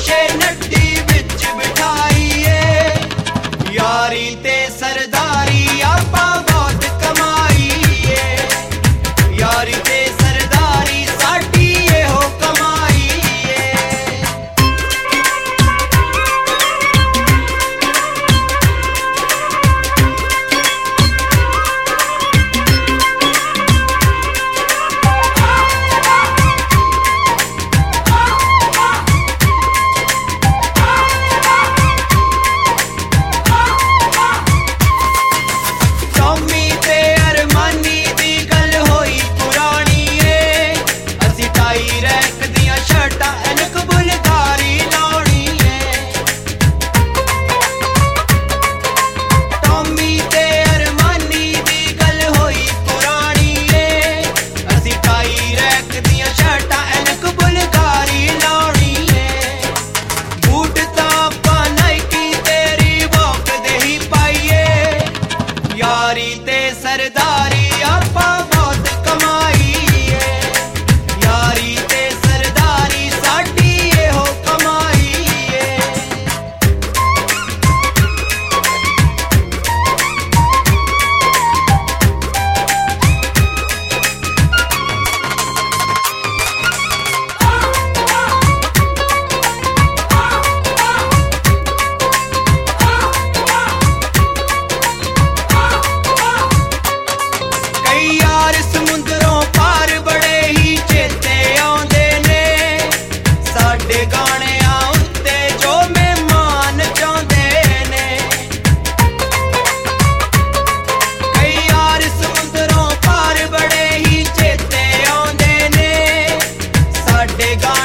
ਸ਼ੀਸ਼ੇ ਨੱਡੀ ਵਿੱਚ ਬਿਠਾਈਏ। ਯਾਰੀ ਤੇ ਸਰਦਾਰੀ ਆਪਾਂ ਬਹੁਤ ਕਮਾਈਏ। ਯਾਰੀ ਤੇ ਸਰਦਾਰੀ ਸਾਡੀ ਇਹੋ ਕਮਾਈਏ। ਟੌਮੀ ਤੇ ਅਰਮਾਨੀ ਦੀ ਗੱਲ ਹੋਈ ਪੁਰਾਣੀ ਏ। ਅਸੀਂ ਟਾਈ ਰੈਕ ਦੀਆਂ ਸ਼ਰਟਾਂ ਐਨਕ ਬੁਲਗਾਰੀ ਲਾਉਣੀ ਏ। ਟੌਮੀ ਤੇ ਅਰਮਾਨੀ ਦੀ ਗੱਲ ਹੋਈ ਪੁਰਾਣੀ ਏ। ਅਸੀਂ ਟਾਈ ਰੈਕ ਦੀਆਂ ਸ਼ਰਟਾਂ ਐਨਕ ਬੁਲਗਾਰੀ ਲਾਉਣੀ ਏ। ਬੂਟ ਤਾਂ ਆਪਾਂ ਨਾਈਕੀ ਤੇ ਰੀਬੌਕ ਦੇ ਹੀ ਪਾਈਏ। ਯਾਰੀ ਤੇ ਸਰਦਾਰੀ ਆਪਾਂ ਬਹੁਤ ਕਮਾਈਏ। ਯਾਰੀ ਤੇ ਸਰਦਾਰੀ ਸਾਡੀ ਇਹੋ ਕਮਾਈਏ। ਕਈ ਯਾਰ ਸਮੁੰਦਰੋਂ ਪਾਰ ਬੜੇ ਹੀ ਚੇਤੇ ਆਉਂਦੇ ਨੇ। ਸਾਡੇ ਗਾਣਿਆਂ ਉੱਤੇ ਜੋ ਮਹਿਮਾਨ ਚਾਹੁੰਦੇ ਨੇ। ਕਈ ਯਾਰ ਸਮੁੰਦਰੋਂ ਪਾਰ ਬੜੇ ਹੀ ਚੇਤੇ ਆਉਂਦੇ ਨੇ। ਸਾਡੇ